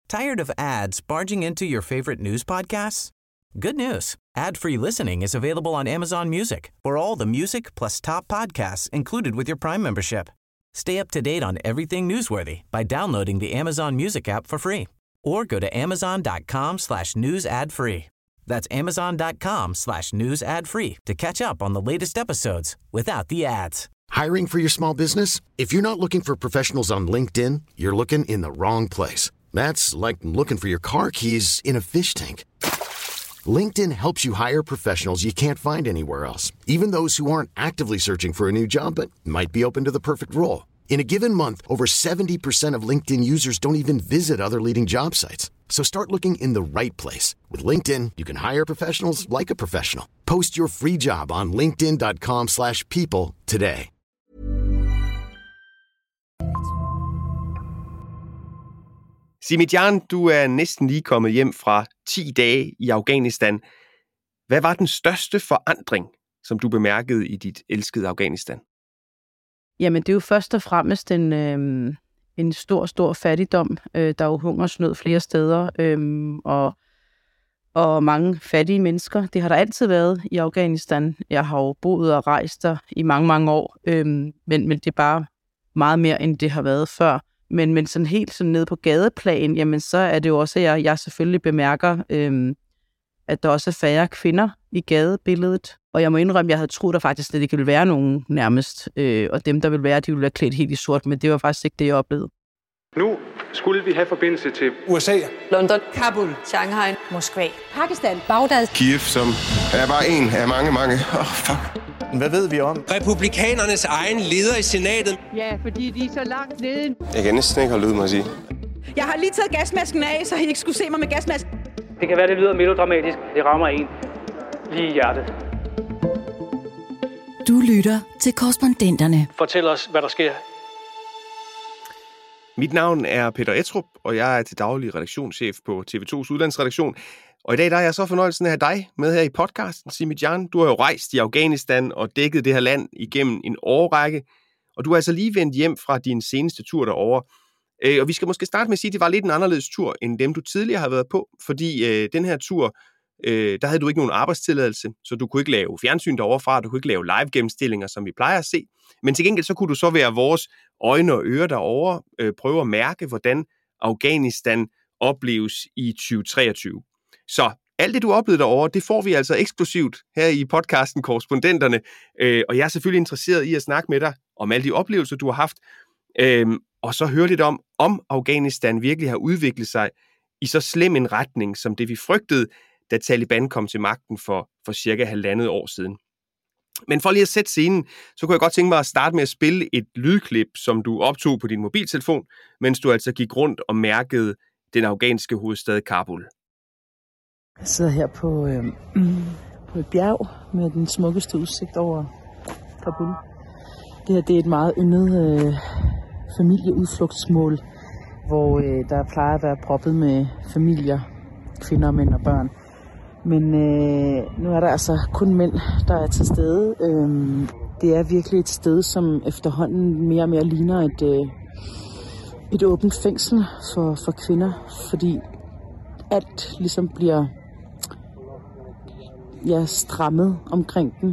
Tired of ads barging into your favorite news podcasts? Good news. Ad-free listening is available on Amazon Music for all the music plus top podcasts included with your Prime membership. Stay up to date on everything newsworthy by downloading the Amazon Music app for free or go to amazon.com/news ad free. That's amazon.com/news ad free to catch up on the latest episodes without the ads. Hiring for your small business? If you're not looking for professionals on LinkedIn, you're looking in the wrong place. That's like looking for your car keys in a fish tank. LinkedIn helps you hire professionals you can't find anywhere else, even those who aren't actively searching for a new job but might be open to the perfect role. In a given month, over 70% of LinkedIn users don't even visit other leading job sites. So start looking in the right place. With LinkedIn, you can hire professionals like a professional. Post your free job on linkedin.com/people today. Simi-Jan, du er næsten lige kommet hjem fra 10 dage i Afghanistan. Hvad var den største forandring, som du bemærkede i dit elskede Afghanistan? Jamen, det er jo først og fremmest en stor fattigdom. Der er jo hungersnød flere steder, og mange fattige mennesker. Det har der altid været i Afghanistan. Jeg har jo boet og rejst der i mange år, men det er bare meget mere, end det har været før. Men sådan helt sådan nede på gadeplan, jamen så er det jo også, at jeg selvfølgelig bemærker, at der også er færre kvinder i gadebilledet. Og jeg må indrømme, at jeg havde troet, der faktisk slet ikke ville være nogen nærmest. Og dem, der ville være, de ville være klædt helt i sort, men det var faktisk ikke det, jeg oplevede. Nu skulle vi have forbindelse til USA, London, Kabul, Shanghai, Moskva, Pakistan, Bagdad, Kiev, som er bare en af mange. Fuck. Hvad ved vi om? Republikanernes egen leder i senatet. Ja, fordi de er så langt nede. Jeg kan næsten ikke holde ud med at sige. Jeg har lige taget gasmasken af, så I ikke skulle se mig med gasmasken. Det kan være, det lyder melodramatisk. Det rammer en lige i hjertet. Du lytter til Korrespondenterne. Fortæl os, hvad der sker. Mit navn er Peter Ettrup, og jeg er til daglig redaktionschef på TV2's udlandsredaktion. Og i dag der er jeg så fornøjelsen af at have dig med her i podcasten, Simi-Jan. Du har jo rejst i Afghanistan og dækket det her land igennem en årrække, og du er altså lige vendt hjem fra din seneste tur derovre. Og vi skal måske starte med at sige, at det var lidt en anderledes tur, end dem du tidligere har været på, fordi den her tur, der havde du ikke nogen arbejdstilladelse, så du kunne ikke lave fjernsyn deroverfra, du kunne ikke lave live-gennemstillinger, som vi plejer at se. Men til gengæld så kunne du så være vores øjne og ører derovre, prøve at mærke, hvordan Afghanistan opleves i 2023. Så alt det, du oplevede derovre, det får vi altså eksklusivt her i podcasten Korrespondenterne, og jeg er selvfølgelig interesseret i at snakke med dig om alle de oplevelser, du har haft, og så høre lidt om Afghanistan virkelig har udviklet sig i så slem en retning, som det vi frygtede, da Taliban kom til magten for cirka 1,5 år siden. Men for lige at sætte scenen, så kunne jeg godt tænke mig at starte med at spille et lydklip, som du optog på din mobiltelefon, mens du altså gik rundt og mærkede den afghanske hovedstad Kabul. Jeg sidder her på et bjerg med den smukkeste udsigt over Kabul. Det her det er et meget yndet familieudflugtsmål, hvor der plejer at være proppet med familier, kvinder, mænd og børn. Men nu er der altså kun mænd, der er til stede. Det er virkelig et sted, som efterhånden mere og mere ligner et åbent fængsel for kvinder, fordi alt ligesom bliver strammet omkring den,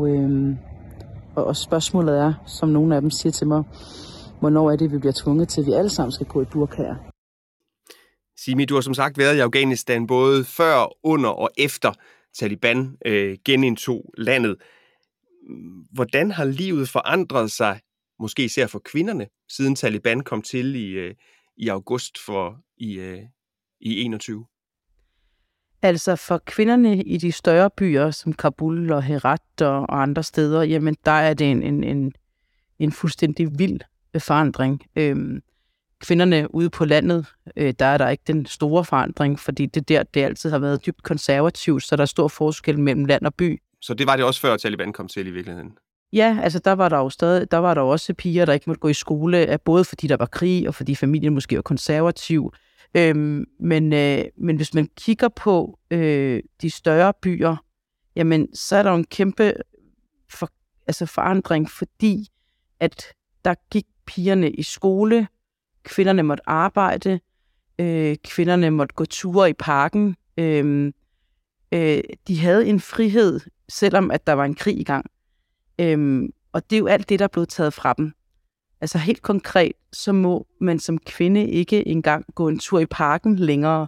og spørgsmålet er, som nogle af dem siger til mig, hvornår er det, vi bliver tvunget til, at vi alle sammen skal gå i burkaer. Simi, du har som sagt været i Afghanistan både før, under og efter Taliban genindtog landet. Hvordan har livet forandret sig, måske især for kvinderne, siden Taliban kom til i august i 21? Altså for kvinderne i de større byer, som Kabul og Herat og andre steder, jamen der er det en fuldstændig vild forandring. Kvinderne ude på landet, der er der ikke den store forandring, fordi det altid har været dybt konservativt, så der er stor forskel mellem land og by. Så det var det også før Taliban kom til i virkeligheden? Ja, altså der var der også piger, der ikke måtte gå i skole, både fordi der var krig, og fordi familien måske var konservativ. Men hvis man kigger på de større byer, jamen så er der jo en kæmpe forandring, fordi at der gik pigerne i skole, kvinderne måtte arbejde, Kvinderne måtte gå ture i parken. De havde en frihed, selvom at der var en krig i gang. Og det er jo alt det, der er blevet taget fra dem. Altså helt konkret, så må man som kvinde ikke engang gå en tur i parken længere.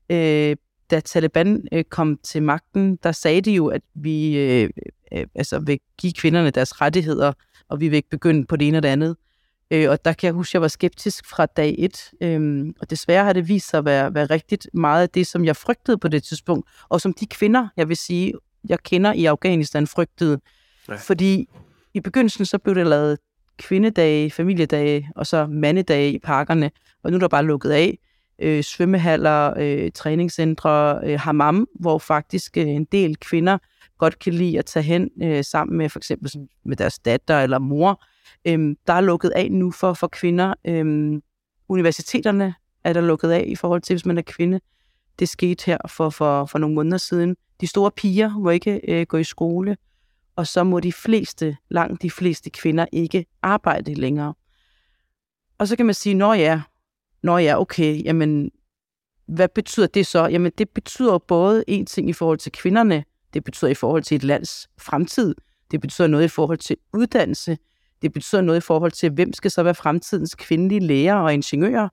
Da Taliban kom til magten, der sagde de jo, at vi vil give kvinderne deres rettigheder, og vi vil ikke begynde på det ene og det andet. Og der kan jeg huske, at jeg var skeptisk fra dag 1. Og desværre har det vist sig at være rigtigt meget af det, som jeg frygtede på det tidspunkt, og som de kvinder, jeg vil sige, jeg kender i Afghanistan, frygtede. Ja. Fordi i begyndelsen så blev det lavet kvindedage, familiedage og så mandedage i parkerne, og nu er der bare lukket af. Svømmehaller, træningscentre, hammam, hvor faktisk en del kvinder godt kan lide at tage hen sammen med for eksempel med deres datter eller mor. Der er lukket af nu for kvinder. Universiteterne er der lukket af i forhold til, hvis man er kvinde. Det skete her for nogle måneder siden. De store piger må ikke gå i skole, og så må langt de fleste kvinder ikke arbejde længere. Og så kan man sige, nå ja, okay, jamen, hvad betyder det så? Jamen, det betyder både en ting i forhold til kvinderne, det betyder i forhold til et lands fremtid, det betyder noget i forhold til uddannelse, det betyder noget i forhold til, hvem skal så være fremtidens kvindelige læger og ingeniører,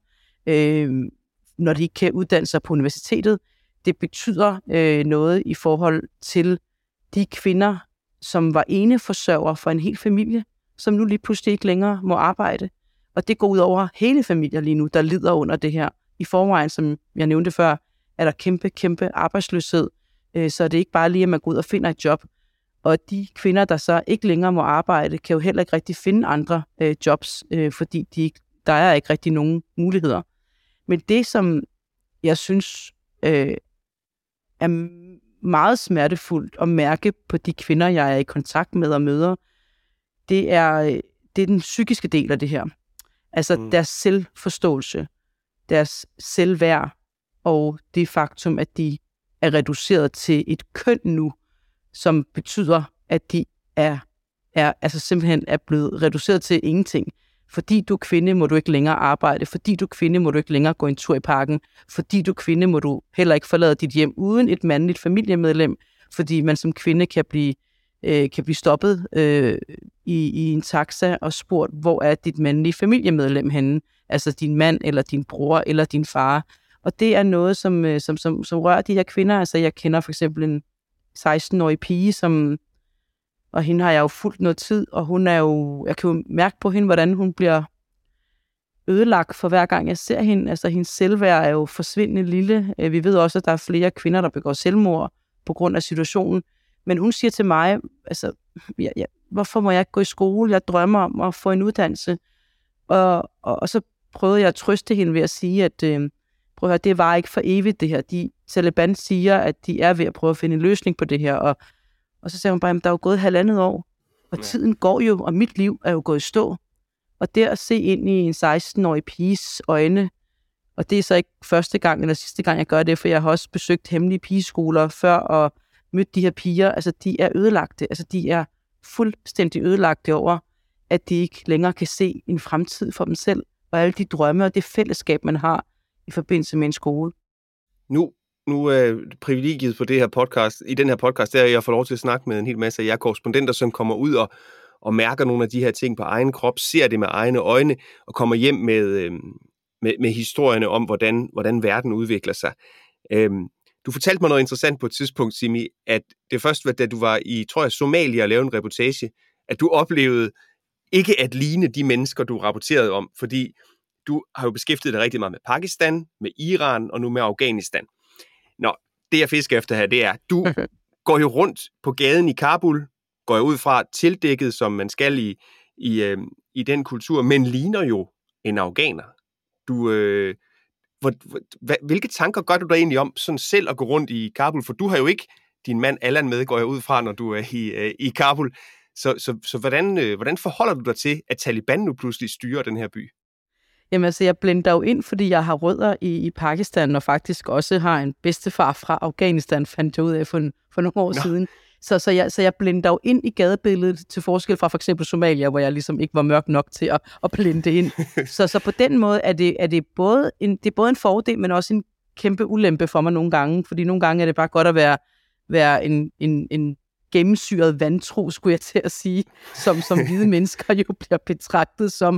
når de ikke kan uddanne sig på universitetet. Det betyder noget i forhold til de kvinder, som var eneforsørger for en hel familie, som nu lige pludselig ikke længere må arbejde. Og det går ud over hele familier lige nu, der lider under det her. I forvejen, som jeg nævnte før, er der kæmpe arbejdsløshed. Så det er ikke bare lige, at man går ud og finder et job. Og de kvinder, der så ikke længere må arbejde, kan jo heller ikke rigtig finde andre jobs, fordi der er ikke rigtig nogen muligheder. Men det, som jeg synes er meget smertefuldt at mærke på de kvinder, jeg er i kontakt med og møder, det er den psykiske del af det her. Altså deres selvforståelse, deres selvværd og det faktum, at de er reduceret til et køn nu, som betyder, at de altså simpelthen er blevet reduceret til ingenting. Fordi du er kvinde, må du ikke længere arbejde. Fordi du er kvinde, må du ikke længere gå en tur i parken. Fordi du er kvinde, må du heller ikke forlade dit hjem uden et mandligt familiemedlem. Fordi man som kvinde kan blive stoppet i en taxa og spurgt, hvor er dit mandlige familiemedlem henne? Altså din mand, eller din bror, eller din far. Og det er noget, som rører de her kvinder. Altså jeg kender for eksempel en 16-årig pige, og hende har jeg jo fulgt noget tid, og hun er jo, jeg kan jo mærke på hende, hvordan hun bliver ødelagt for hver gang jeg ser hende. Altså hendes selvværd er jo forsvindende lille. Vi ved også, at der er flere kvinder, der begår selvmord på grund af situationen. Men hun siger til mig, altså, hvorfor må jeg ikke gå i skole? Jeg drømmer om at få en uddannelse. Og så prøvede jeg at trøste hende ved at sige, at prøv at høre, det var ikke for evigt det her. Taliban siger, at de er ved at prøve at finde en løsning på det her. Og så sagde hun bare, at der er jo gået 1,5 år, og tiden går jo, og mit liv er jo gået i stå. Og det at se ind i en 16-årig piges øjne, og det er så ikke første gang eller sidste gang, jeg gør det, for jeg har også besøgt hemmelige pigeskoler før, og mødt de her piger, altså de er ødelagte, altså de er fuldstændig ødelagte over, at de ikke længere kan se en fremtid for dem selv, og alle de drømme og det fællesskab, man har i forbindelse med en skole. Nu er privilegiet på det her podcast, i den her podcast, der jeg får lov til at snakke med en hel masse af jer korrespondenter, som kommer ud og mærker nogle af de her ting på egen krop, ser det med egne øjne, og kommer hjem med historierne om, hvordan verden udvikler sig. Du fortalte mig noget interessant på et tidspunkt, Simi, at det først var, da du var i, tror jeg, Somalia og lavede en reportage, at du oplevede ikke at ligne de mennesker, du rapporterede om, fordi du har jo beskæftiget dig rigtig meget med Pakistan, med Iran og nu med Afghanistan. Nå, det jeg fisker efter her, det er, du går jo rundt på gaden i Kabul, går jeg ud fra tildækket, som man skal i den kultur, men ligner jo en afghaner. Hvilke tanker gør du dig egentlig om sådan selv at gå rundt i Kabul? For du har jo ikke din mand Allan med, går jeg ud fra, når du er i Kabul. Så hvordan forholder du dig til, at Taliban nu pludselig styrer den her by? Jamen altså, jeg blender jo ind, fordi jeg har rødder i Pakistan, og faktisk også har en bedstefar fra Afghanistan, fandt jeg ud af for nogle år siden. Så jeg blender jo ind i gadebilledet til forskel fra for eksempel Somalia, hvor jeg ligesom ikke var mørk nok til at blende ind. Så på den måde er det både en fordel, men også en kæmpe ulempe for mig nogle gange, fordi nogle gange er det bare godt at være en gennemsyret vantro, skulle jeg til at sige, som hvide mennesker jo bliver betragtet som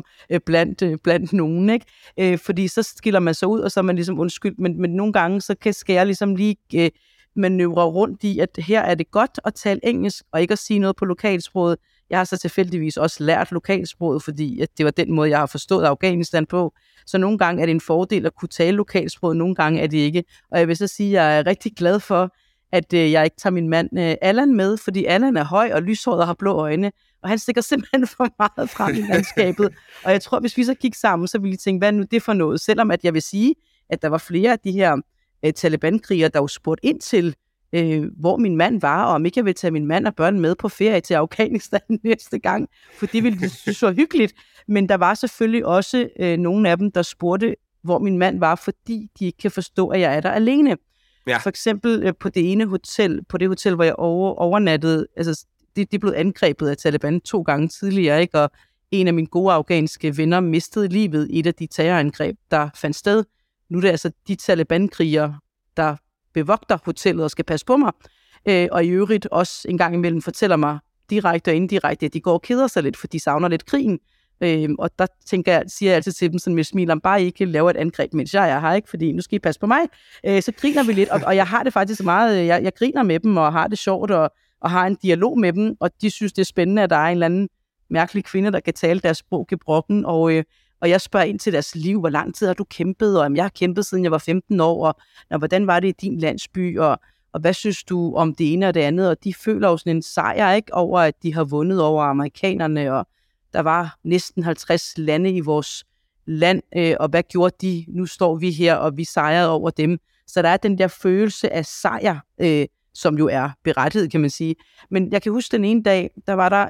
blandt nogen, ikke? Fordi så skiller man sig ud, og så er man ligesom undskyld, men nogle gange, så skal jeg ligesom lige manøvre rundt i, at her er det godt at tale engelsk, og ikke at sige noget på lokalsproget. Jeg har så tilfældigvis også lært lokalsproget, fordi at det var den måde, jeg har forstået Afghanistan på. Så nogle gange er det en fordel at kunne tale lokalsproget, nogle gange er det ikke. Og jeg vil så sige, at jeg er rigtig glad for, at jeg ikke tager min mand Allan med, fordi Allan er høj og lyshåret og har blå øjne, og han stikker simpelthen for meget frem i landskabet. Og jeg tror, hvis vi så gik sammen, så ville I tænke, hvad nu det for noget? Selvom at jeg vil sige, at der var flere af de her Taliban-krigere, der jo spurgte ind til, hvor min mand var, og om ikke jeg ville tage min mand og børn med på ferie til Afghanistan næste gang, for det ville de synes var hyggeligt. Men der var selvfølgelig også nogle af dem, der spurgte, hvor min mand var, fordi de ikke kan forstå, at jeg er der alene. Ja. For eksempel på det hotel, hvor jeg overnattede, altså det blev angrebet af Taliban 2 gange tidligere, ikke? Og en af mine gode afghanske venner mistede livet i et af de terrorangreb, der fandt sted. Nu er det altså de Taliban-krigere, der bevogter hotellet og skal passe på mig, og i øvrigt også en gang imellem fortæller mig direkte og indirekte, at de går og keder sig lidt, for de savner lidt krigen. Og der siger jeg altid til dem sådan med smil, om bare I ikke laver et angreb, mens jeg er her, ikke? Fordi nu skal I passe på mig. Så griner vi lidt, og jeg har det faktisk meget, jeg griner med dem, og har det sjovt, og har en dialog med dem, og de synes, det er spændende, at der er en eller anden mærkelig kvinde, der kan tale deres sprog gebrokken, og jeg spørger ind til deres liv, hvor lang tid har du kæmpet, og jeg har kæmpet siden jeg var 15 år, og hvordan var det i din landsby, og hvad synes du om det ene og det andet, og de føler jo sådan en sejr, ikke, over at de har vundet over amerikanerne, og der var næsten 50 lande i vores land, og hvad gjorde de? Nu står vi her, og vi sejrede over dem. Så der er den der følelse af sejr, som jo er berettiget, kan man sige. Men jeg kan huske den ene dag, der var der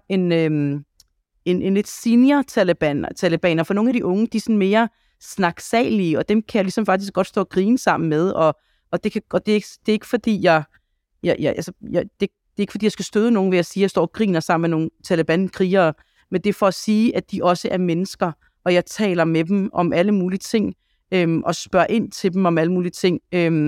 en lidt senior talibaner, for nogle af de unge, de er sådan mere snaksalige, og dem kan jeg ligesom faktisk godt stå og grine sammen med, og det er ikke fordi det er ikke fordi jeg skal støde nogen ved at sige, at jeg står og griner sammen med nogle Taliban-krigere, men det er for at sige, at de også er mennesker, og jeg taler med dem om alle mulige ting, og spørger ind til dem om alle mulige ting,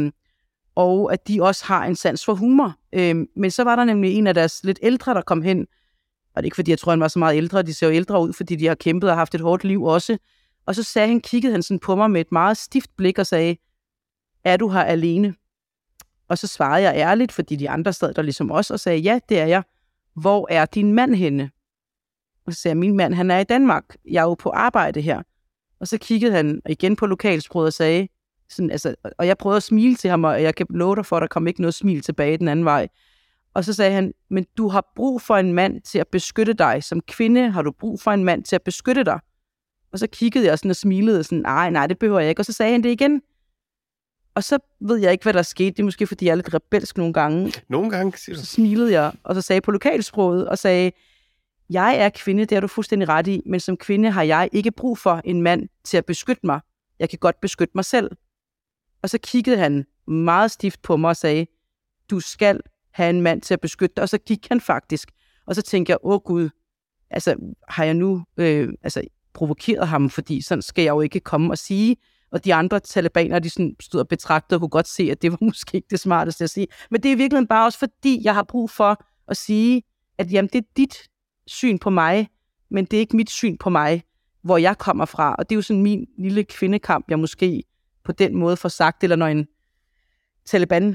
og at de også har en sans for humor. Men så var der nemlig en af deres lidt ældre, der kom hen, og det er ikke fordi, jeg tror, han var så meget ældre, de ser jo ældre ud, fordi de har kæmpet og haft et hårdt liv også, og så kiggede han sådan på mig med et meget stift blik og sagde, er du her alene? Og så svarede jeg ærligt, fordi de andre sad der ligesom os, og sagde, ja, det er jeg. Hvor er din mand henne? Og så sagde jeg, min mand, han er i Danmark. Jeg er jo på arbejde her. Og så kiggede han igen på lokalsproget og sagde, sådan, altså, og jeg prøvede at smile til ham, og jeg kan love dig for, at der kom ikke noget smil tilbage den anden vej. Og så sagde han, men du har brug for en mand til at beskytte dig. Som kvinde har du brug for en mand til at beskytte dig. Og så kiggede jeg sådan og smilede sådan, nej, det behøver jeg ikke. Og så sagde han det igen. Og så ved jeg ikke, hvad der skete. Det er måske, fordi jeg er lidt rebelsk nogle gange. Nogle gange, siger du. Så smilede jeg, og så sagde jeg på lokalsproget, og sagde, jeg er kvinde, det har du fuldstændig ret i, men som kvinde har jeg ikke brug for en mand til at beskytte mig. Jeg kan godt beskytte mig selv. Og så kiggede han meget stift på mig og sagde, du skal have en mand til at beskytte dig. Og så gik han faktisk. Og så tænkte jeg, Gud, altså har jeg nu provokeret ham, fordi sådan skal jeg jo ikke komme og sige. Og de andre talibaner, de sådan stod og betragtede og kunne godt se, at det var måske ikke det smarteste at sige. Men det er i virkeligheden bare også fordi, jeg har brug for at sige, at jamen, det er dit syn på mig, men det er ikke mit syn på mig, hvor jeg kommer fra. Og det er jo sådan min lille kvindekamp, jeg måske på den måde får sagt, eller når en Taliban,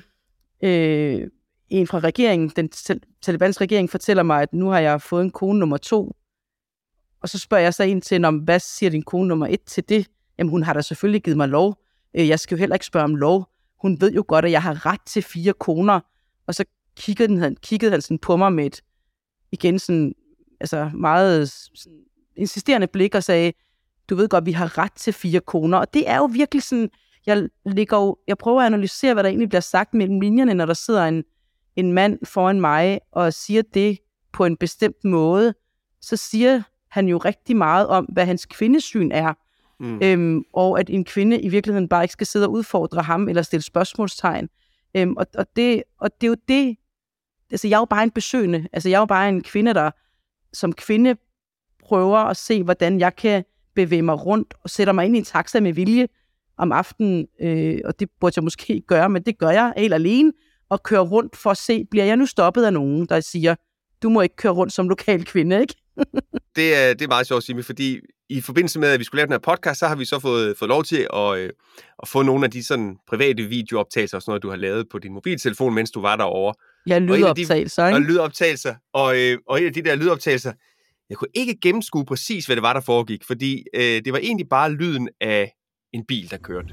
en fra regeringen, den Talibans regering fortæller mig, at nu har jeg fået en kone nummer 2, og så spørger jeg så ind til, hvad siger din kone nummer 1 til det? Jamen, hun har da selvfølgelig givet mig lov. Jeg skal jo heller ikke spørge om lov. Hun ved jo godt, at jeg har ret til 4 koner. Og så kiggede han sådan på mig med et, igen sådan, altså meget sådan, insisterende blik og sagde, du ved godt, vi har ret til 4 koner. Og det er jo virkelig sådan, jeg prøver at analysere, hvad der egentlig bliver sagt mellem linjerne, når der sidder en mand foran mig og siger det på en bestemt måde, så siger han jo rigtig meget om, hvad hans kvindesyn er. Og at en kvinde i virkeligheden bare ikke skal sidde og udfordre ham eller stille spørgsmålstegn. Og det er jo det, Altså, jeg er jo bare en besøgende. Altså, jeg er jo bare en kvinde, der som kvinde prøver at se, hvordan jeg kan bevæge mig rundt og sætter mig ind i en taxa med vilje om aftenen. Og det burde jeg måske ikke gøre, men det gør jeg helt alene. Og kører rundt for at se, bliver jeg nu stoppet af nogen, der siger, du må ikke køre rundt som lokal kvinde, ikke? Det er meget sjovt, Simi, fordi i forbindelse med, at vi skulle lave den her podcast, så har vi så fået lov til at få nogle af de sådan private videooptagelser og sådan noget, du har lavet på din mobiltelefon, mens du var derovre. Ja, lydoptagelser, ikke? Og lydoptagelser. Og en af de der lydoptagelser, jeg kunne ikke gennemskue præcis, hvad det var, der foregik, fordi det var egentlig bare lyden af en bil, der kørte.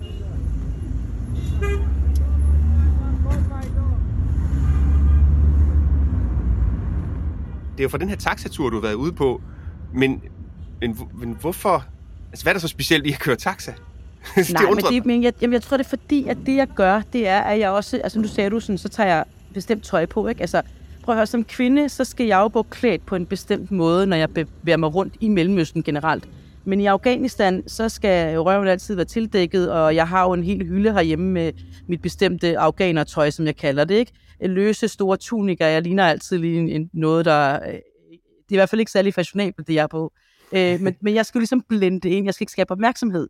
Det er jo for den her taxatur, du har været ude på, men hvorfor? Altså, hvad er der så specielt i at køre taxa? Jeg tror, det er fordi, at det, jeg gør, det er, at jeg også... Altså, nu sagde du sådan, så tager jeg bestemt tøj på, ikke? Altså, prøv at høre, som kvinde, så skal jeg jo bo klædt på en bestemt måde, når jeg bevæger mig rundt i Mellemøsten generelt. Men i Afghanistan, så skal røven altid være tildækket, og jeg har jo en hel hylde herhjemme med mit bestemte afghanertøj, som jeg kalder det, ikke? Løse, store tunikker, jeg ligner altid lige noget, der... Det er i hvert fald ikke særlig fashionabelt, det jeg er på. Men jeg skal ligesom blende ind, jeg skal ikke skabe opmærksomhed.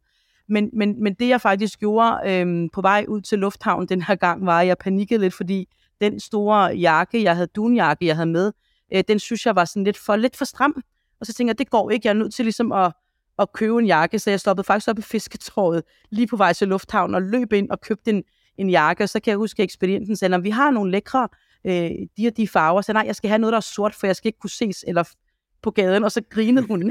Men det, jeg faktisk gjorde på vej ud til lufthavnen den her gang, var, at jeg panikkede lidt, fordi den store jakke, dunjakke, jeg havde med, den synes jeg var sådan lidt for stram. Og så tænkte jeg, det går ikke, jeg er nødt til ligesom at købe en jakke, så jeg stoppede faktisk op i fisketåret lige på vej til lufthavnen og løb ind og købte en jakke, og så kan jeg huske, at ekspedienten sagde, vi har nogle lækre de og de farver, så nej, jeg skal have noget, der er sort, for jeg skal ikke kunne ses eller på gaden, og så grinede hun.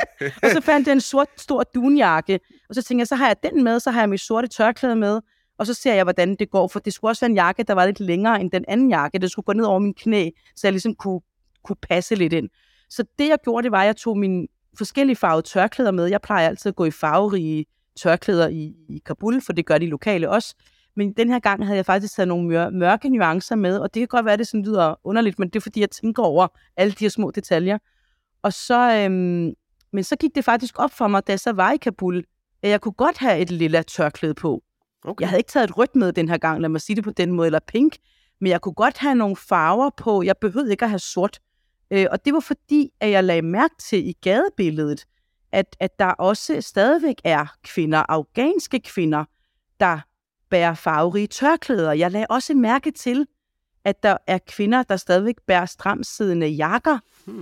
Og så fandt jeg en stor dunjakke, og så tænkte jeg, så har jeg den med, så har jeg mit sorte tørklæde med, og så ser jeg, hvordan det går, for det skulle også være en jakke, der var lidt længere end den anden jakke, det skulle gå ned over min knæ, så jeg ligesom kunne passe lidt ind. Så det, jeg gjorde, det var, at jeg tog mine forskellige farvede tørklæder med. Jeg plejer altid at gå i farverige tørklæder i Kabul, for det gør de lokale også. Men den her gang havde jeg faktisk taget nogle mørke nuancer med, og det kan godt være, at det sådan lyder underligt, men det er, fordi jeg tænker over alle de her små detaljer. Og så, men så gik det faktisk op for mig, da jeg så var i Kabul, at jeg kunne godt have et lilla tørklæde på. Okay. Jeg havde ikke taget et rødt med den her gang, lad mig sige det på den måde, eller pink, men jeg kunne godt have nogle farver på. Jeg behøvede ikke at have sort. Og det var fordi, at jeg lagde mærke til i gadebilledet, at der også stadigvæk er kvinder, afghanske kvinder, der bærer farverige tørklæder. Jeg lagde også mærke til, at der er kvinder, der stadigvæk bærer stramsiddende jakker,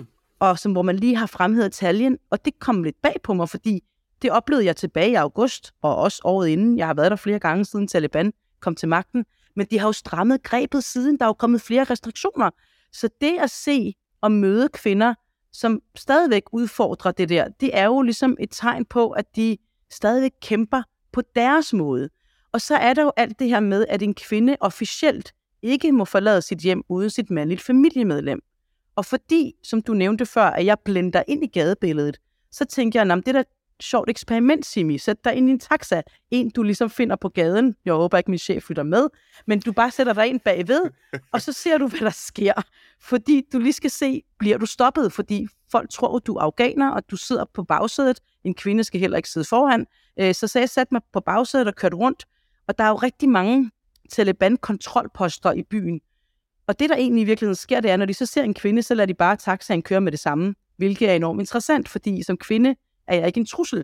og hvor man lige har fremhævet taljen. Og det kom lidt bag på mig, fordi det oplevede jeg tilbage i august, og også året inden. Jeg har været der flere gange siden Taliban kom til magten. Men de har jo strammet grebet siden. Der er jo kommet flere restriktioner. Så det at se og møde kvinder, som stadigvæk udfordrer det der, det er jo ligesom et tegn på, at de stadigvæk kæmper på deres måde. Og så er der jo alt det her med, at en kvinde officielt ikke må forlade sit hjem uden sit mandligt familiemedlem. Og fordi, som du nævnte før, at jeg blender ind i gadebilledet, så tænker jeg, det er da et sjovt eksperiment, Simi. Sæt dig ind i en taxa. En, du ligesom finder på gaden. Jeg håber ikke, min chef flytter med. Men du bare sætter dig ind bagved, og så ser du, hvad der sker. Fordi du lige skal se, bliver du stoppet? Fordi folk tror, du er afghaner, og du sidder på bagsædet. En kvinde skal heller ikke sidde foran. Så jeg satte mig på bagsædet og kørte rundt. Og der er jo rigtig mange Taliban-kontrolposter i byen. Og det, der egentlig i virkeligheden sker, det er, når de så ser en kvinde, så lader de bare taxaen køre med det samme. Hvilket er enormt interessant, fordi som kvinde er jeg ikke en trussel.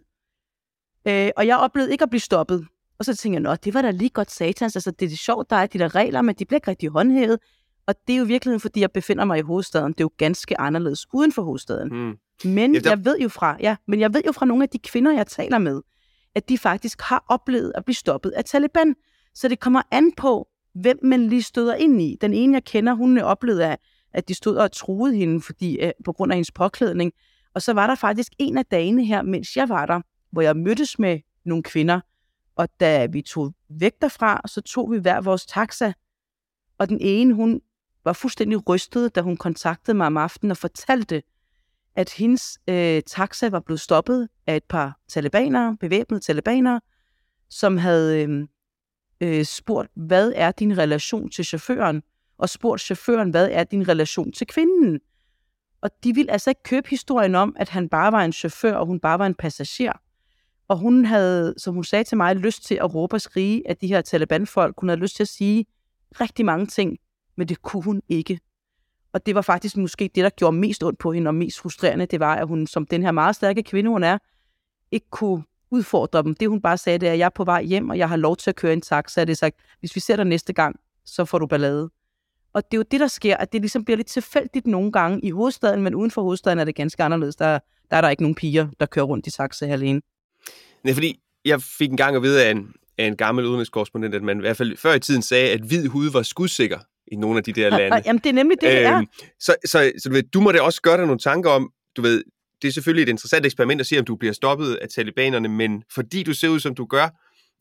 Og jeg oplevede ikke at blive stoppet. Og så tænkte jeg, det var da lige godt satans. Altså, det er sjovt, der er de der regler, men de bliver ikke rigtig håndhævet. Og det er jo virkelig, fordi jeg befinder mig i hovedstaden. Det er jo ganske anderledes uden for hovedstaden. Men jeg ved jo fra nogle af de kvinder, jeg taler med, at de faktisk har oplevet at blive stoppet af Taliban. Så det kommer an på, hvem man lige støder ind i. Den ene, jeg kender, hun oplevede, at de stod og truede hende på grund af hendes påklædning. Og så var der faktisk en af dagene her, mens jeg var der, hvor jeg mødtes med nogle kvinder. Og da vi tog væk derfra, så tog vi hver vores taxa. Og den ene, hun var fuldstændig rystet, da hun kontaktede mig om aftenen og fortalte, at hendes taxa var blevet stoppet af et par bevæbnede talibanere, som havde spurgt, hvad er din relation til chaufføren? Og spurgt chaufføren, hvad er din relation til kvinden? Og de ville altså ikke købe historien om, at han bare var en chauffør, og hun bare var en passager. Og hun havde, som hun sagde til mig, lyst til at råbe og skrige af de her Taliban-folk. Hun havde lyst til at sige rigtig mange ting men det kunne hun ikke. Og det var faktisk måske det, der gjorde mest ondt på hende, og mest frustrerende, det var, at hun, som den her meget stærke kvinde, hun er, ikke kunne udfordre dem. Det hun bare sagde, det er, at jeg er på vej hjem, og jeg har lov til at køre en taxa. Så det sagt, hvis vi ser dig næste gang, så får du ballade. Og det er jo det, der sker, at det ligesom bliver lidt tilfældigt nogle gange i hovedstaden, men uden for hovedstaden er det ganske anderledes. Der er der ikke nogen piger, der kører rundt i taxa alene. Nej, fordi jeg fik engang at vide af en gammel udenrigskorrespondent, at man i hvert fald før i tiden sagde, at hvid hud var skudsikker i nogle af de der lande. Jamen, det er nemlig det, det er. Så du ved, du må da også gøre dig nogle tanker om, du ved, det er selvfølgelig et interessant eksperiment at se, om du bliver stoppet af talibanerne, men fordi du ser ud, som du gør,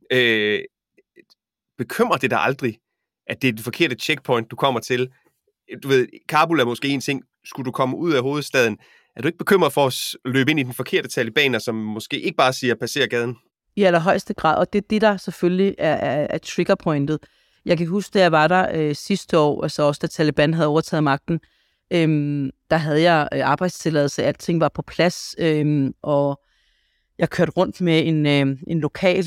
bekymrer det dig aldrig, at det er det forkerte checkpoint, du kommer til? Du ved, Kabul er måske en ting. Skulle du komme ud af hovedstaden, er du ikke bekymret for at løbe ind i den forkerte talibaner, som måske ikke bare siger, passer gaden? I allerhøjeste grad, og det er det, der selvfølgelig er triggerpointet. Jeg kan huske, da jeg var der sidste år, altså også da Taliban havde overtaget magten, der havde jeg arbejdstilladelse, alting var på plads, og jeg kørte rundt med en lokal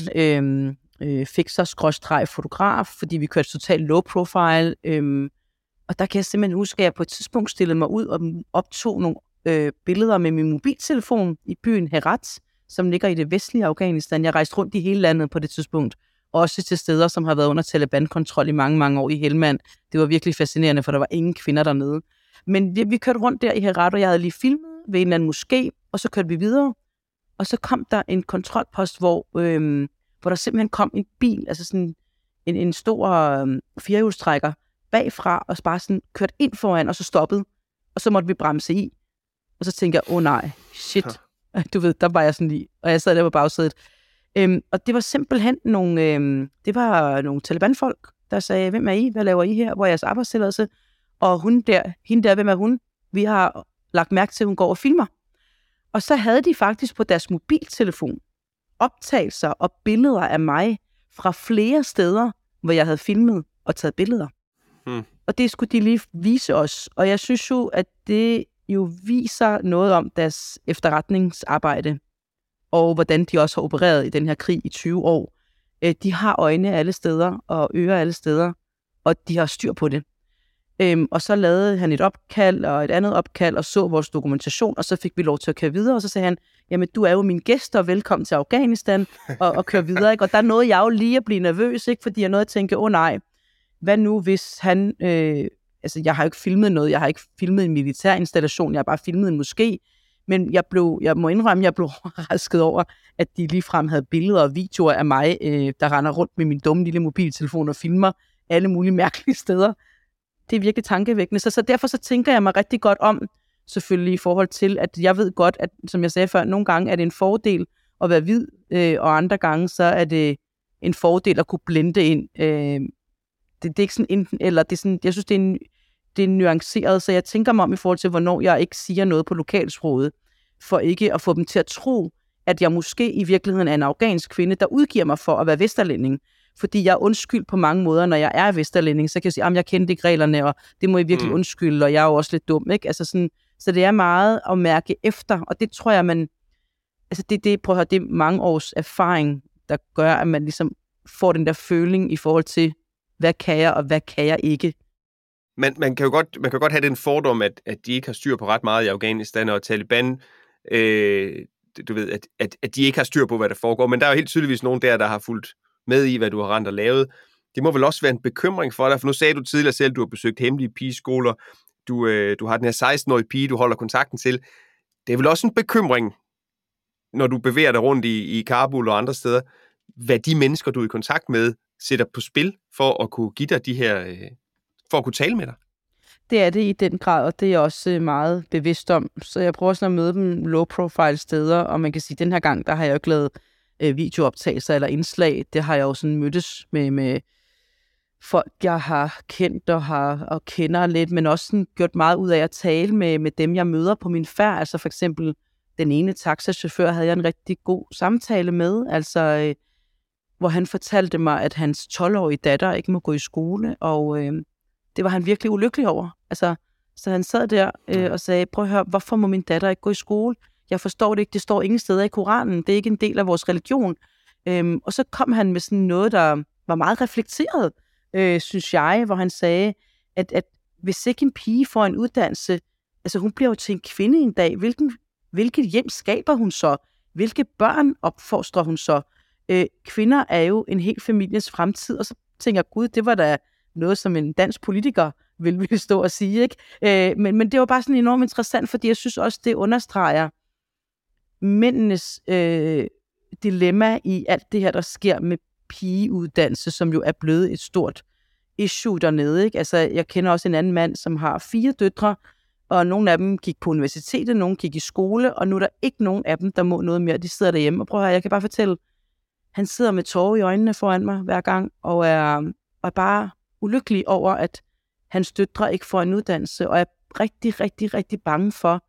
fikser-fotograf, fordi vi kørte totalt low profile, og der kan jeg simpelthen huske, at jeg på et tidspunkt stillede mig ud og optog nogle billeder med min mobiltelefon i byen Herat, som ligger i det vestlige Afghanistan. Jeg rejste rundt i hele landet på det tidspunkt, også til steder, som har været under Taliban-kontrol i mange, mange år i Helmand. Det var virkelig fascinerende, for der var ingen kvinder dernede. Men vi kørte rundt der i Herat, og jeg havde lige filmet ved en eller anden moské, og så kørte vi videre. Og så kom der en kontrolpost, hvor der simpelthen kom en bil, altså sådan en stor firehjulstrækker bagfra, og bare sådan kørte ind foran, og så stoppede. Og så måtte vi bremse i. Og så tænkte jeg, nej, shit. Du ved, der var jeg sådan lige, og jeg sad der på bagsædet. Og det var simpelthen nogle Taliban-folk, der sagde, hvem er I? Hvad laver I her? Hvor er jeres arbejdstilladelse? Og hende der, hvem er hun? Vi har lagt mærke til, at hun går og filmer. Og så havde de faktisk på deres mobiltelefon optagelser og billeder af mig fra flere steder, hvor jeg havde filmet og taget billeder. Og det skulle de lige vise os. Og jeg synes jo, at det jo viser noget om deres efterretningsarbejde, og hvordan de også har opereret i den her krig i 20 år. De har øjne alle steder, og ører alle steder, og de har styr på det. Og så lavede han et opkald, og et andet opkald, og så vores dokumentation, og så fik vi lov til at køre videre, og så sagde han, jamen du er jo min gæst, og velkommen til Afghanistan, og køre videre, ikke? Og der nåede jeg jo lige at blive nervøs, ikke? Fordi jeg nåede at tænke, nej, hvad nu hvis han... jeg har jo ikke filmet noget, jeg har ikke filmet en militærinstallation, jeg har bare filmet en moské, men jeg må indrømme, jeg blev overrasket over, at de ligefrem havde billeder og videoer af mig, der render rundt med min dumme lille mobiltelefon og filmer alle mulige mærkelige steder. Det er virkelig tankevækkende, så derfor så tænker jeg mig rigtig godt om, selvfølgelig i forhold til, at jeg ved godt, at som jeg sagde før, nogle gange er det en fordel at være hvid, og andre gange så er det en fordel at kunne blende ind. Det er ikke sådan enten eller, det er sådan, jeg synes, det er nuanceret, så jeg tænker mig om i forhold til, hvornår jeg ikke siger noget på lokalsproget, for ikke at få dem til at tro, at jeg måske i virkeligheden er en afghansk kvinde, der udgiver mig for at være vesterlænding. Fordi jeg er undskyld på mange måder, når jeg er vesterlænding, så kan jeg sige, at jeg kendte ikke reglerne, og det må I virkelig undskylde, og jeg er jo også lidt dum, ikke? Altså sådan, så det er meget at mærke efter, og det tror jeg, prøv at høre, det er mange års erfaring, der gør, at man ligesom får den der føling i forhold til, hvad kan jeg, og hvad kan jeg ikke. Man kan jo godt have den fordom, at de ikke har styr på ret meget i Afghanistan, og Taliban, du ved, at de ikke har styr på, hvad der foregår. Men der er jo helt tydeligvis nogen der har fulgt med i, hvad du har rendt og lavet. Det må vel også være en bekymring for dig, for nu sagde du tidligere selv, at du har besøgt hemmelige pigeskoler. Du har den her 16-årige pige, du holder kontakten til. Det er vel også en bekymring, når du bevæger dig rundt i Kabul og andre steder, hvad de mennesker, du er i kontakt med, sætter på spil for at kunne give dig de her... for at kunne tale med dig? Det er det i den grad, og det er jeg også meget bevidst om. Så jeg prøver sådan at møde dem low-profile steder, og man kan sige, at den her gang, der har jeg jo ikke lavet videooptagelser eller indslag. Det har jeg jo sådan mødtes med folk, jeg har kendt og kender lidt, men også sådan gjort meget ud af at tale med dem, jeg møder på min færd. Altså for eksempel den ene taxachauffør havde jeg en rigtig god samtale med, altså hvor han fortalte mig, at hans 12-årige datter ikke må gå i skole, og det var han virkelig ulykkelig over. Altså, så han sad der og sagde, prøv at høre, hvorfor må min datter ikke gå i skole? Jeg forstår det ikke, det står ingen steder i Koranen, det er ikke en del af vores religion. Og så kom han med sådan noget, der var meget reflekteret, synes jeg, hvor han sagde, at hvis ikke en pige får en uddannelse, altså hun bliver jo til en kvinde en dag, hvilket hjem skaber hun så? Hvilke børn opfostrer hun så? Kvinder er jo en hel families fremtid, og så tænker jeg, gud, det var da noget, som en dansk politiker ville stå og sige, ikke? Men det var bare sådan enormt interessant, fordi jeg synes også, det understreger mændenes dilemma i alt det her, der sker med pigeuddannelse, som jo er blevet et stort issue dernede, ikke? Altså, jeg kender også en anden mand, som har 4 døtre, og nogle af dem gik på universitetet, nogle gik i skole, og nu er der ikke nogen af dem, der må noget mere. De sidder derhjemme, og prøv at høre, jeg kan bare fortælle, han sidder med tårer i øjnene foran mig hver gang, og er bare ulykkelig over, at hans døtre ikke får en uddannelse, og er rigtig, rigtig, rigtig bange for,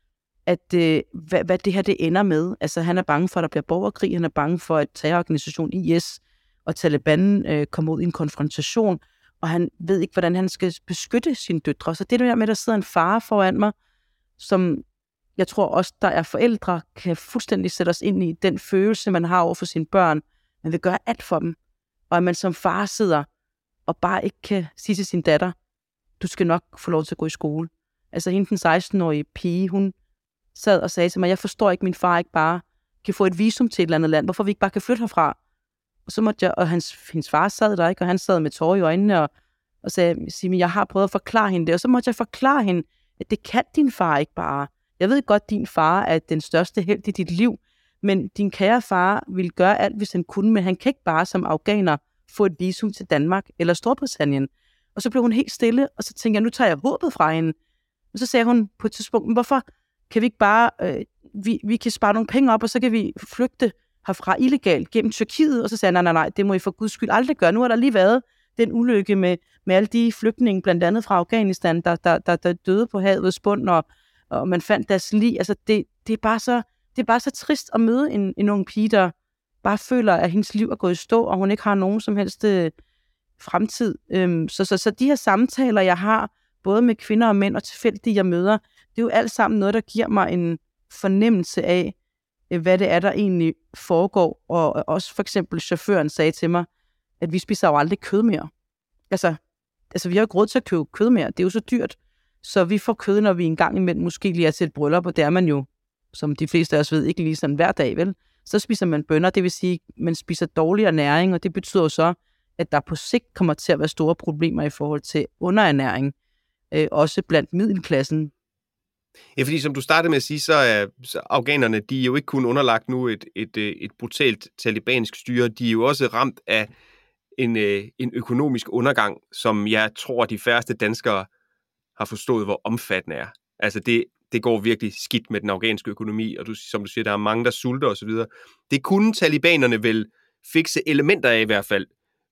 at hvad det her det ender med. Altså, han er bange for, at der bliver borgerkrig, han er bange for, at terrororganisationen IS og Taliban kommer ud i en konfrontation, og han ved ikke, hvordan han skal beskytte sine døtre. Så det der med, at der sidder en far foran mig, som jeg tror også, der er forældre, kan fuldstændig sætte os ind i den følelse, man har over for sine børn. Man vil gøre alt for dem. Og at man som far sidder og bare ikke kan sige til sin datter, du skal nok få lov til at gå i skole. Altså hende, den 16-årige pige, hun sad og sagde til mig, jeg forstår ikke, min far ikke bare kan få et visum til et eller andet land. Hvorfor vi ikke bare kan flytte herfra? Og så måtte jeg, og hendes far sad der, ikke? Og han sad med tårer i øjnene og sagde, Simi, jeg har prøvet at forklare hende det. Og så måtte jeg forklare hende, at det kan din far ikke bare. Jeg ved godt, din far er den største helt i dit liv, men din kære far ville gøre alt, hvis han kunne, men han kan ikke bare som afghaner få et visum til Danmark eller Storbritannien. Og så blev hun helt stille, og så tænkte jeg, nu tager jeg håbet fra hende. Og så sagde hun på et tidspunkt, hvorfor kan vi ikke bare, vi kan spare nogle penge op, og så kan vi flygte herfra illegalt gennem Tyrkiet. Og så sagde jeg, nej, det må I for Guds skyld aldrig gøre. Nu har der lige været den ulykke med alle de flygtninge, blandt andet fra Afghanistan, der døde på havets bund, og man fandt deres lig. Altså, det er bare så trist at møde en ung pige, der bare føler, at hendes liv er gået i stå, og hun ikke har nogen som helst fremtid. Så de her samtaler, jeg har, både med kvinder og mænd, og tilfældige, jeg møder, det er jo alt sammen noget, der giver mig en fornemmelse af, hvad det er, der egentlig foregår. Og også for eksempel chaufføren sagde til mig, at vi spiser jo aldrig kød mere. Altså vi har jo ikke råd til at købe kød mere. Det er jo så dyrt. Så vi får kød, når vi engang imellem måske lige er til et bryllup, og det er man jo, som de fleste af os ved, ikke lige sådan hver dag, vel? Så spiser man bønner, det vil sige, at man spiser dårligere næring, og det betyder jo så, at der på sigt kommer til at være store problemer i forhold til underernæring, også blandt middelklassen. Ja, fordi som du startede med at sige, så er afghanerne, de er jo ikke kun underlagt nu et brutalt talibansk styre, de er jo også ramt af en økonomisk undergang, som jeg tror, de færreste danskere har forstået, hvor omfattende er. Altså det går virkelig skidt med den afghanske økonomi, og som du siger, der er mange, der sulter osv. Det kunne talibanerne vel fikse elementer af i hvert fald,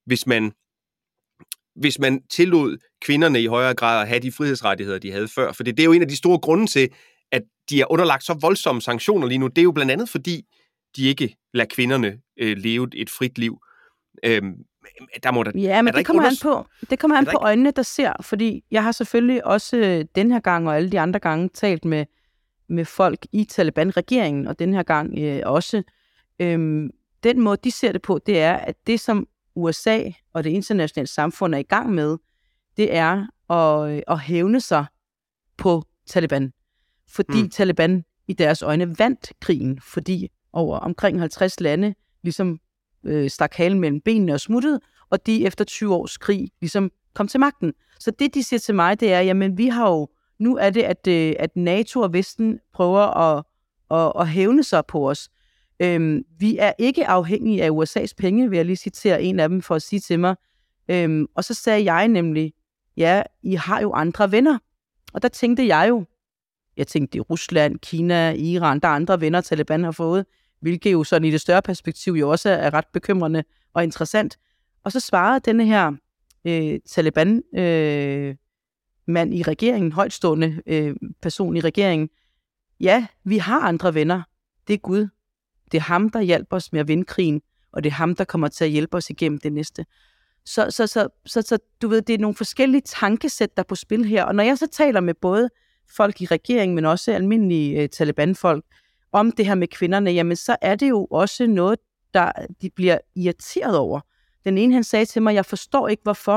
hvis man tillod kvinderne i højere grad at have de frihedsrettigheder, de havde før. For det er jo en af de store grunde til, at de er underlagt så voldsomme sanktioner lige nu. Det er jo blandt andet, fordi de ikke lader kvinderne leve et frit liv. Der må der, ja, men det kommer an på øjnene, der ser. Fordi jeg har selvfølgelig også den her gang og alle de andre gange talt med folk i Taliban-regeringen, og den her gang også. Den måde, de ser det på, det er, at det som USA og det internationale samfund er i gang med, det er at hævne sig på Taliban. Fordi Taliban i deres øjne vandt krigen, fordi over omkring 50 lande ligesom stak halen mellem benene og smuttede, og de efter 20 års krig ligesom kom til magten. Så det, de siger til mig, det er, jamen vi har jo, nu er det, at NATO og Vesten prøver at hævne sig på os. Vi er ikke afhængige af USA's penge, vil jeg lige citere en af dem for at sige til mig. Og så sagde jeg nemlig, ja, I har jo andre venner. Og der tænkte jeg tænkte Rusland, Kina, Iran, der er andre venner, Taliban har fået, hvilket jo sådan i det større perspektiv jo også er ret bekymrende og interessant. Og så svarede denne her Taliban-mand i regeringen, højtstående person i regeringen, ja, vi har andre venner. Det er Gud. Det er ham, der hjælper os med at vinde krigen, og det er ham, der kommer til at hjælpe os igennem det næste. Så du ved, det er nogle forskellige tankesæt, der er på spil her. Og når jeg så taler med både folk i regeringen, men også almindelige Taliban-folk, om det her med kvinderne, jamen så er det jo også noget, der de bliver irriteret over. Den ene, han sagde til mig, jeg forstår ikke, hvorfor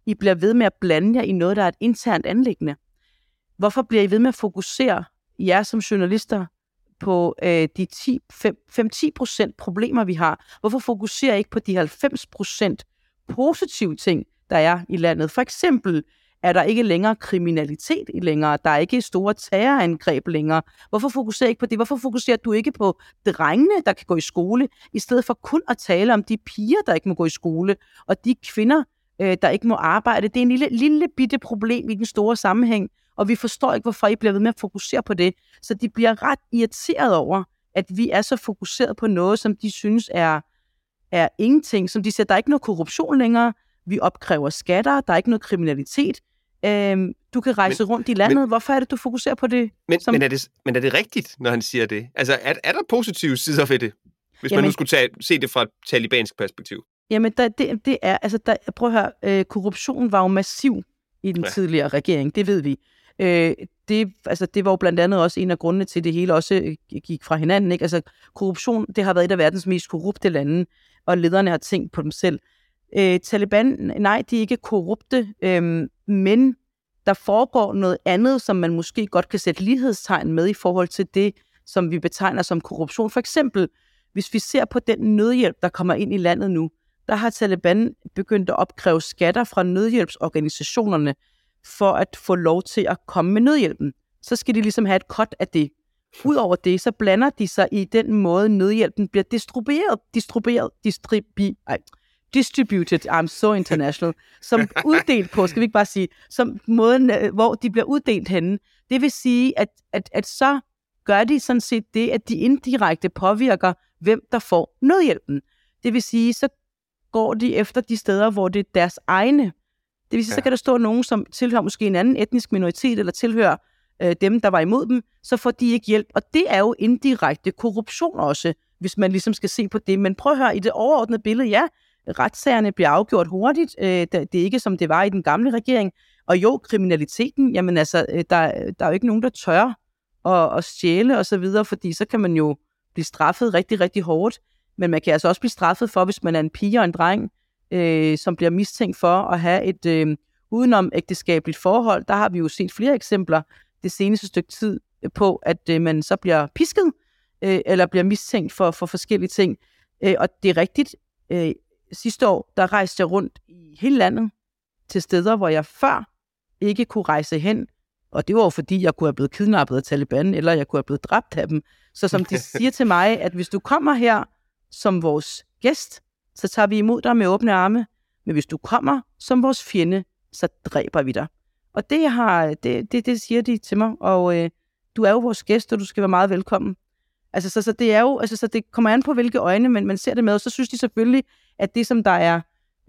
I bliver ved med at blande jer i noget, der er et internt anliggende? Hvorfor bliver I ved med at fokusere jer som journalister på de 5-10% problemer, vi har? Hvorfor fokuserer I ikke på de 90% positive ting, der er i landet? For eksempel er der ikke længere kriminalitet længere. Der er ikke store terrorangreb længere. Hvorfor fokuserer I ikke på det? Hvorfor fokuserer du ikke på drengene, der kan gå i skole, i stedet for kun at tale om de piger, der ikke må gå i skole, og de kvinder, der ikke må arbejde? Det er en lille bitte problem i den store sammenhæng, og vi forstår ikke, hvorfor I bliver ved med at fokusere på det. Så de bliver ret irriteret over, at vi er så fokuseret på noget, som de synes er ingenting. Som de siger, der er ikke noget korruption længere, vi opkræver skatter, der er ikke noget kriminalitet. Du kan rejse rundt i landet. Hvorfor er det, du fokuserer på det? Men er det rigtigt, når han siger det? Altså, er der positive sider ved det? Hvis man nu skulle se det fra et talibansk perspektiv. Jamen, det er... Altså, prøv at høre. Korruption var jo massiv i den tidligere regering. Det ved vi. Det var jo blandt andet også en af grundene til, det hele også gik fra hinanden. Ikke? Altså, korruption, det har været et af verdens mest korrupte lande, og lederne har tænkt på dem selv. Taliban, nej, de er ikke korrupte, men der foregår noget andet, som man måske godt kan sætte lighedstegn med i forhold til det, som vi betegner som korruption. For eksempel, hvis vi ser på den nødhjælp, der kommer ind i landet nu, der har Taliban begyndt at opkræve skatter fra nødhjælpsorganisationerne for at få lov til at komme med nødhjælpen. Så skal de ligesom have et cut af det. Udover det, så blander de sig i den måde, nødhjælpen bliver distributed, I'm so international, som uddelt på, skal vi ikke bare sige, som måden, hvor de bliver uddelt henne. Det vil sige, at så gør de sådan set det, at de indirekte påvirker, hvem der får nødhjælpen. Det vil sige, så går de efter de steder, hvor det er deres egne. Det vil sige, så kan der stå nogen, som tilhører måske en anden etnisk minoritet, eller tilhører dem, der var imod dem, så får de ikke hjælp. Og det er jo indirekte korruption også, hvis man ligesom skal se på det. Men prøv at høre, i det overordnede billede, ja, retssagerne bliver afgjort hurtigt. Det er ikke, som det var i den gamle regering. Og jo, kriminaliteten, jamen altså, der er jo ikke nogen, der tør at stjæle og så videre, fordi så kan man jo blive straffet rigtig, rigtig hårdt. Men man kan altså også blive straffet for, hvis man er en pige og en dreng, som bliver mistænkt for at have et udenom ægteskabeligt forhold. Der har vi jo set flere eksempler det seneste stykke tid på, at man så bliver pisket, eller bliver mistænkt for forskellige ting. Og det er rigtigt. Sidste år, der rejste jeg rundt i hele landet til steder, hvor jeg før ikke kunne rejse hen. Og det var jo fordi, jeg kunne have blevet kidnappet af Taliban, eller jeg kunne have blevet dræbt af dem. Så som de siger til mig, at hvis du kommer her som vores gæst, så tager vi imod dig med åbne arme. Men hvis du kommer som vores fjende, så dræber vi dig. Og det siger de til mig. Og du er jo vores gæst, og du skal være meget velkommen. Altså, så det er jo, altså, så det kommer an på, hvilke øjne man ser det med. Og så synes de selvfølgelig, at det, som der er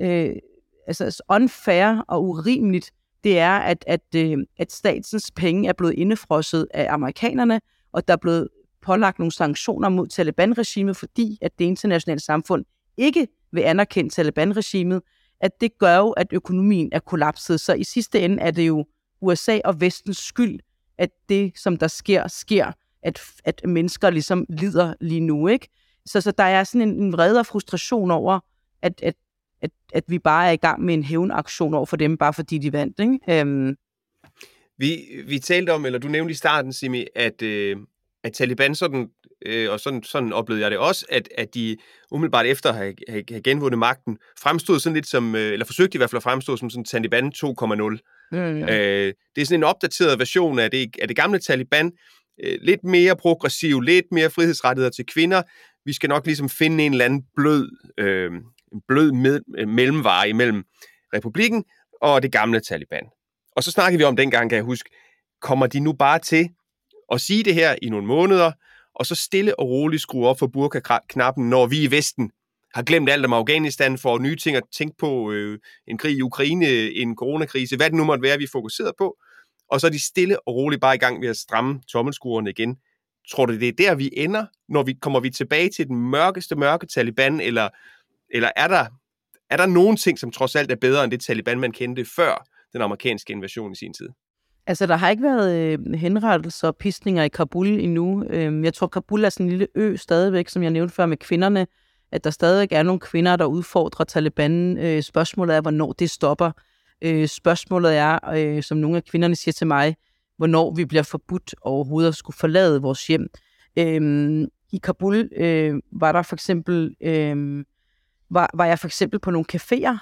unfair og urimeligt, det er, at statens penge er blevet indefrosset af amerikanerne, og der er blevet pålagt nogle sanktioner mod Taliban-regimet, fordi at det internationale samfund ikke vil anerkende Taliban-regimet, at det gør jo, at økonomien er kollapset. Så i sidste ende er det jo USA og Vestens skyld, at det, som der sker, at mennesker ligesom lider lige nu, ikke? Så der er sådan en vrede og frustration over, at vi bare er i gang med en hævnaktion over for dem, bare fordi de vandt, ikke? Vi talte om, eller du nævnte i starten, Simi, at Taliban sådan, og sådan oplevede jeg det også, at de umiddelbart efter at have genvundet magten, fremstod sådan lidt som, eller forsøgte i hvert fald at fremstå som sådan Taliban 2.0. Det er sådan en opdateret version af det gamle Taliban, lidt mere progressiv, lidt mere frihedsrettigheder til kvinder. Vi skal nok ligesom finde en eller anden blød mellemvare imellem republikken og det gamle Taliban. Og så snakkede vi om dengang, kan jeg huske, kommer de nu bare til at sige det her i nogle måneder, og så stille og roligt skrue op for burka-knappen, når vi i Vesten har glemt alt om Afghanistan, får nye ting at tænke på, en krig i Ukraine, en coronakrise, hvad det nu måtte være, vi er fokuseret på, og så er de stille og roligt bare i gang med at stramme tommelskruerne igen. Tror du, det er der, vi ender, når kommer vi tilbage til den mørke Taliban, eller er der nogle ting, som trods alt er bedre end det Taliban, man kendte før den amerikanske invasion i sin tid? Altså, der har ikke været henrettelser og piskninger i Kabul endnu. Jeg tror, Kabul er sådan en lille ø stadigvæk, som jeg nævnte før med kvinderne, at der stadigvæk er nogle kvinder, der udfordrer Taliban. Spørgsmålet er, hvornår det stopper. Spørgsmålet er, som nogle af kvinderne siger til mig, hvornår vi bliver forbudt overhovedet at skulle forlade vores hjem. I Kabul var der for eksempel var jeg for eksempel på nogle caféer,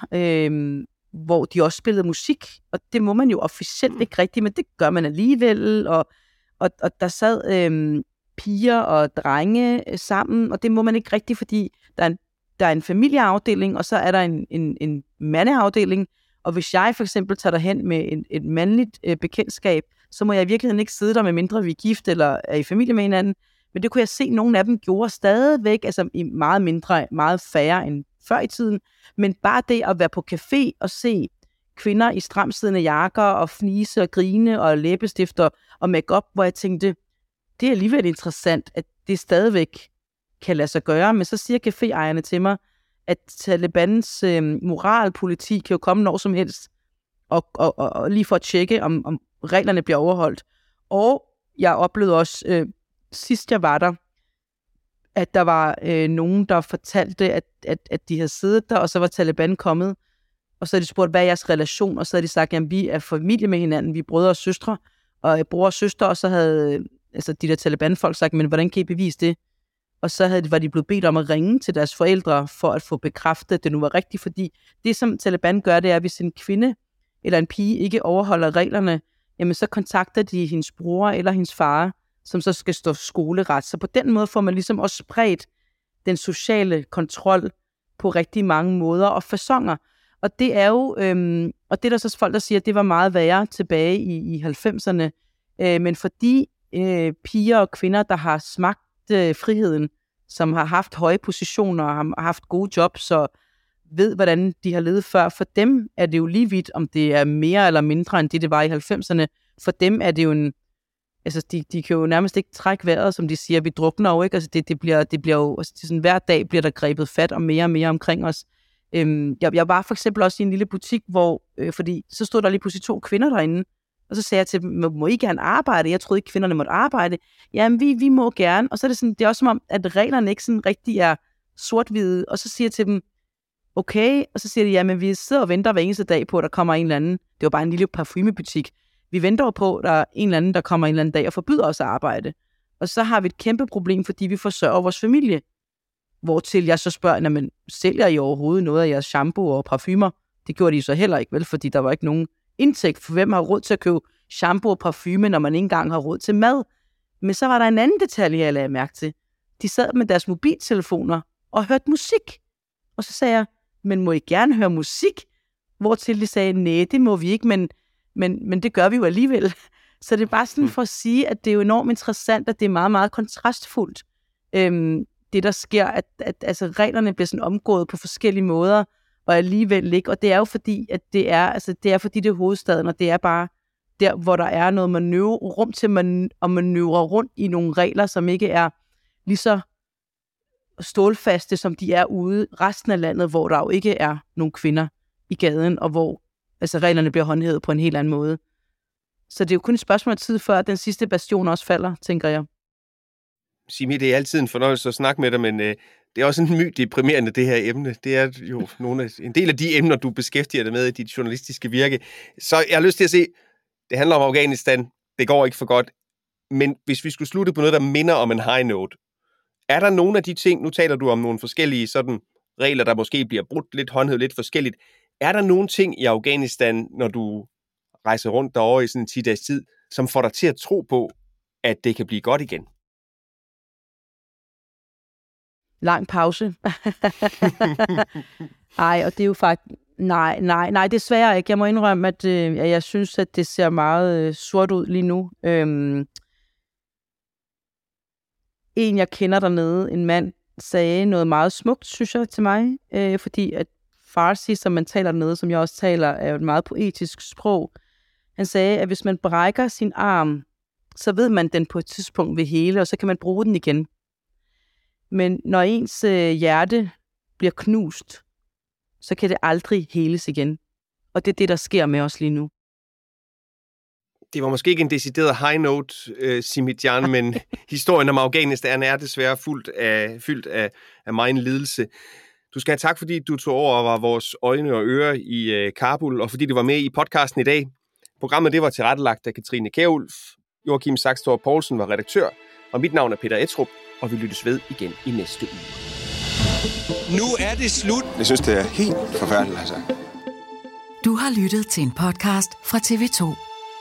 hvor de også spillede musik, og det må man jo officielt ikke rigtigt, men det gør man alligevel, og der sad piger og drenge sammen, og det må man ikke rigtigt, fordi der er en familieafdeling, og så er der en mandeafdeling, og hvis jeg for eksempel tager derhen med et mandligt bekendtskab, så må jeg i virkeligheden ikke sidde der, med mindre vi er gift eller er i familie med hinanden. Men det kunne jeg se, at nogle af dem gjorde stadigvæk, altså i meget mindre, meget færre end før i tiden. Men bare det at være på café og se kvinder i stramsiddende jakker og fnise og grine og læbestifter og make-up, hvor jeg tænkte, det er alligevel interessant, at det stadigvæk kan lade sig gøre. Men så siger caféejerne til mig, at Talibans moralpolitik kan jo komme når som helst, og lige for at tjekke, om reglerne bliver overholdt. Og jeg oplevede også, sidst jeg var der, at der var nogen, der fortalte, at de havde siddet der, og så var Taliban kommet, og så havde de spurgt, hvad er jeres relation? Og så havde de sagt, at vi er familie med hinanden, vi er brødre og søstre, og bror og søster, og så havde de der Taliban-folk sagt, men hvordan kan I bevise det? Og så var de blevet bedt om at ringe til deres forældre, for at få bekræftet, at det nu var rigtigt, fordi det, som Taliban gør, det er, at hvis en kvinde eller en pige ikke overholder reglerne, jamen så kontakter de hendes bror eller hendes far, som så skal stå skoleret. Så på den måde får man ligesom også spredt den sociale kontrol på rigtig mange måder og faconer. Og det er jo, og det er der så folk, der siger, at det var meget værre tilbage i 90'erne. Men fordi piger og kvinder, der har smagt friheden, som har haft høje positioner og har haft gode jobs og ved, hvordan de har levet før, for dem er det jo lige vidt, om det er mere eller mindre end det var i 90'erne. For dem er det jo altså de kan jo nærmest ikke trække vejret, som de siger, vi drukner jo ikke, altså det bliver jo, altså det sådan, hver dag bliver der grebet fat og mere omkring os. Jeg var for eksempel også i en lille butik, hvor, fordi så stod der lige pludselig 2 kvinder derinde, og så sagde jeg til dem, må I gerne arbejde? Jeg troede ikke, kvinderne måtte arbejde. Jamen, vi må gerne. Og så er det sådan, det er også som om, at reglerne ikke sådan rigtig er sort-hvide. Og så siger jeg til dem, okay, og så siger de, jamen, vi sidder og venter hver eneste dag på, at der kommer en eller anden. Det var bare en lille parfumebutik. Vi venter på, at der er en eller anden, der kommer en eller anden dag og forbyder os at arbejde. Og så har vi et kæmpe problem, fordi vi forsørger vores familie. Hvortil jeg så spørger, men sælger I overhovedet noget af jeres shampoo og parfumer? Det gjorde de så heller ikke, vel? Fordi der var ikke nogen indtægt, for hvem har råd til at købe shampoo og parfume, når man ikke engang har råd til mad. Men så var der en anden detalje, jeg lagde mærke til. De sad med deres mobiltelefoner og hørte musik. Og så sagde jeg, men må I gerne høre musik? Hvortil de sagde, nej, det må vi ikke, men det gør vi jo alligevel. Så det er bare sådan for at sige, at det er jo enormt interessant, at det er meget, meget kontrastfuldt. Det, der sker, at altså, reglerne bliver sådan omgået på forskellige måder, og alligevel ikke. Og det er jo fordi, at det er fordi det er hovedstaden, og det er bare der, hvor der er noget rum til at manøvrere rundt i nogle regler, som ikke er lige så stålfaste, som de er ude resten af landet, hvor der jo ikke er nogen kvinder i gaden, og hvor altså, reglerne bliver håndhævet på en helt anden måde. Så det er jo kun et spørgsmål af tid, før den sidste bastion også falder, tænker jeg. Simi, det er altid en fornøjelse at snakke med dig, men det er også en my deprimerende, det her emne. Det er jo en del af de emner, du beskæftiger dig med i dit journalistiske virke. Så jeg har lyst til at se, det handler om Afghanistan, det går ikke for godt, men hvis vi skulle slutte på noget, der minder om en high note, er der nogle af de ting, nu taler du om nogle forskellige sådan regler, der måske bliver brudt lidt, håndhævet lidt forskelligt, er der nogle ting i Afghanistan, når du rejser rundt derovre i sådan en 10-dages tid, som får dig til at tro på, at det kan blive godt igen? Lang pause. Ej, og det er jo faktisk... Nej, desværre ikke. Jeg må indrømme, at jeg synes, at det ser meget sort ud lige nu. En, jeg kender dernede, en mand, sagde noget meget smukt, synes jeg, til mig. Fordi at Farsi, som man taler dernede, som jeg også taler, er jo et meget poetisk sprog. Han sagde, at hvis man brækker sin arm, så ved man, at den på et tidspunkt vil hele, og så kan man bruge den igen. Men når ens hjerte bliver knust, så kan det aldrig heles igen. Og det er det, der sker med os lige nu. Det var måske ikke en decideret high note, Simi-Jan, men historien om Afghanistan er desværre fyldt af megen lidelse. Du skal have tak, fordi du tog over og var vores øjne og ører i Kabul, og fordi du var med i podcasten i dag. Programmet det var tilrettelagt af Katrine Kjærulf. Joachim Saxtorp Poulsen var redaktør, og mit navn er Peter Etrup, og vi lyttes ved igen i næste uge. Nu er det slut. Jeg synes, det er helt forfærdeligt, altså. Du har lyttet til en podcast fra TV2.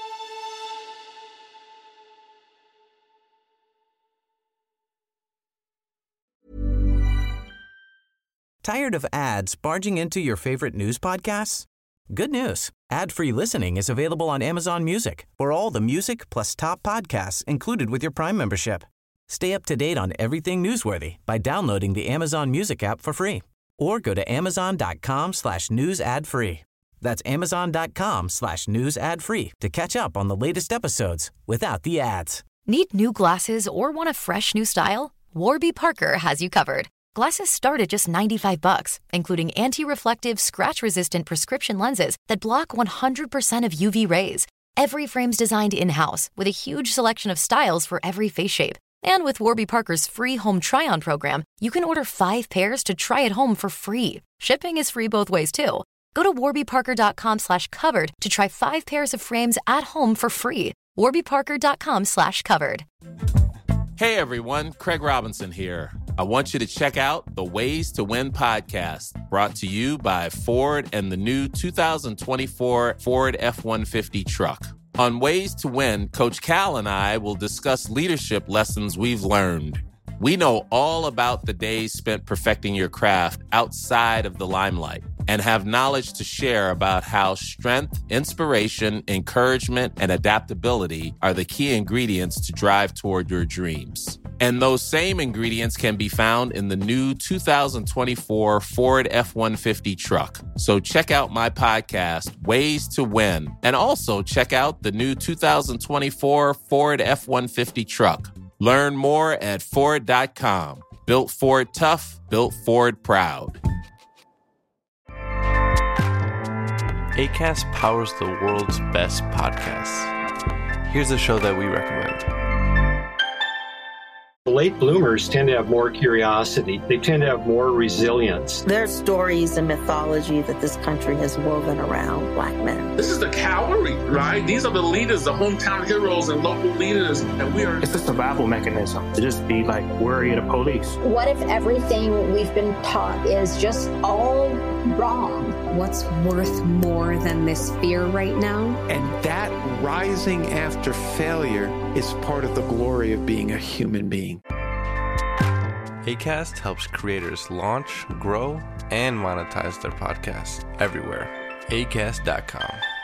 Tired of ads barging into your favorite news podcasts? Good news. Ad-free listening is available on Amazon Music for all the music plus top podcasts included with your Prime membership. Stay up to date on everything newsworthy by downloading the Amazon Music app for free or go to amazon.com/news ad free. That's amazon.com/news ad free to catch up on the latest episodes without the ads. Need new glasses or want a fresh new style? Warby Parker has you covered. Glasses start at just $95, including anti-reflective, scratch-resistant prescription lenses that block 100% of UV rays. Every frame's designed in-house with a huge selection of styles for every face shape. And with Warby Parker's free home try-on program, you can order 5 pairs to try at home for free. Shipping is free both ways, too. Go to warbyparker.com/covered to try 5 pairs of frames at home for free. warbyparker.com/covered. Hey everyone, Craig Robinson here. I want you to check out the Ways to Win podcast, brought to you by Ford and the new 2024 Ford F-150 truck. On Ways to Win, Coach Cal and I will discuss leadership lessons we've learned. We know all about the days spent perfecting your craft outside of the limelight and have knowledge to share about how strength, inspiration, encouragement, and adaptability are the key ingredients to drive toward your dreams. And those same ingredients can be found in the new 2024 Ford F-150 truck. So check out my podcast, Ways to Win, and also check out the new 2024 Ford F-150 truck. Learn more at Ford.com. Built Ford tough, built Ford proud. Acast powers the world's best podcasts. Here's a show that we recommend. Late bloomers tend to have more curiosity. They tend to have more resilience. There's stories and mythology that this country has woven around Black men. This is the cavalry, right? These are the leaders, the hometown heroes and local leaders. And we are... It's a survival mechanism to just be like worried of police. What if everything we've been taught is just all wrong? What's worth more than this fear right now? And that rising after failure is part of the glory of being a human being. Acast helps creators launch, grow, and monetize their podcasts everywhere. Acast.com.